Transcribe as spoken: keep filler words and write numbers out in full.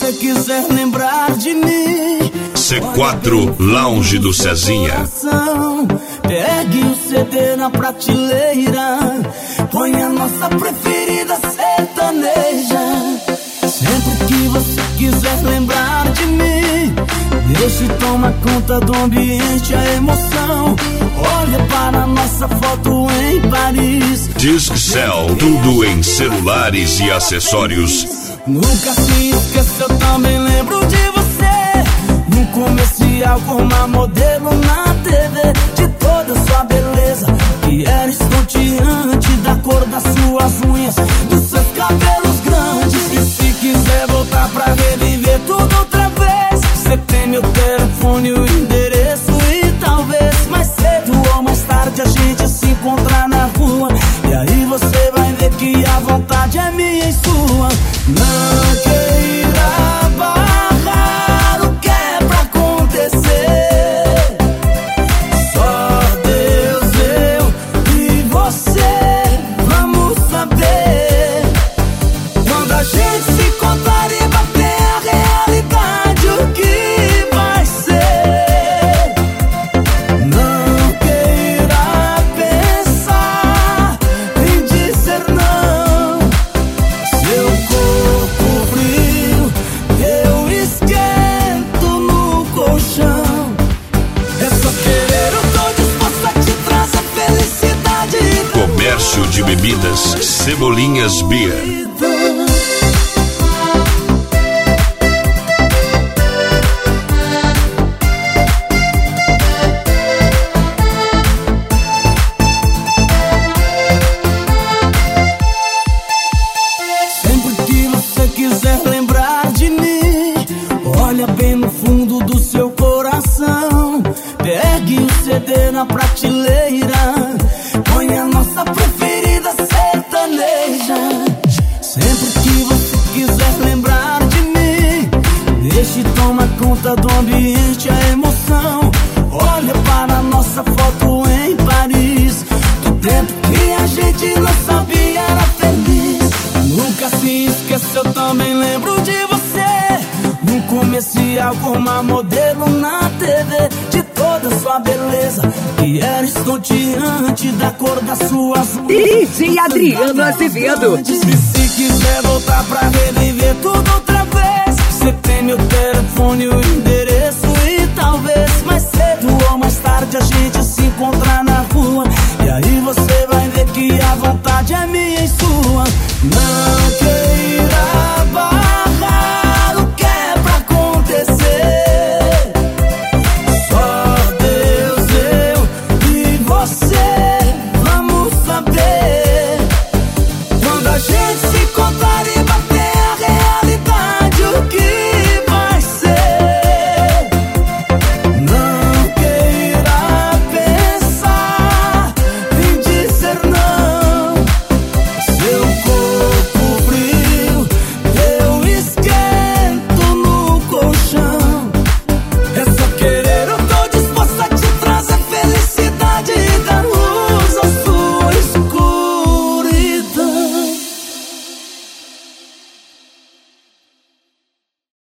você quiser lembrar de mim, C quatro Lounge do Cezinha. Pegue o C D na prateleira, põe a nossa preferida sertaneja. Sempre que você quiser lembrar de mim, deixe tomar conta do ambiente, a emoção. Olha para nossa foto em Paris. Discel, tudo em celulares e acessórios. Nunca se esqueça, eu também lembro de você, num comercial com uma modelo na T V, de toda sua beleza, que era estonteante, da cor das suas unhas, dos seus cabelos grandes. E se quiser voltar pra reviver tudo outra vez, você tem meu telefone, o endereço, e talvez mais cedo ou mais tarde a gente se encontrar na rua. E aí você vai ver que a vontade é minha e sua. Não queira barrar o que é pra acontecer, só Deus, eu e você vamos saber. Quando a gente se encontrar e bater a realidade, o que vai ser. Não queira pensar em dizer não. Seu corpo frio, eu esquento no colchão. É só querer, eu tô disposto a te trazer felicidade. Comércio de bebidas Cebolinhas Beer. Sempre que você quiser lembrar de mim, olha bem no fundo do seu coração. Pegue o C D na prateleira, põe a nossa preferida sertaneja. Sempre que você quiser lembrar de mim, deixe tomar conta do ambiente, a emoção. Olha para a nossa foto em Paris, do tempo que a gente não sabia era feliz. Nunca se esqueça, eu também lembro de você, num comercial com uma modelo na T V, de toda sua beleza, que era estonteante, da cor das suas unhas. D J Adriano Azevedo. E se quiser voltar pra reviver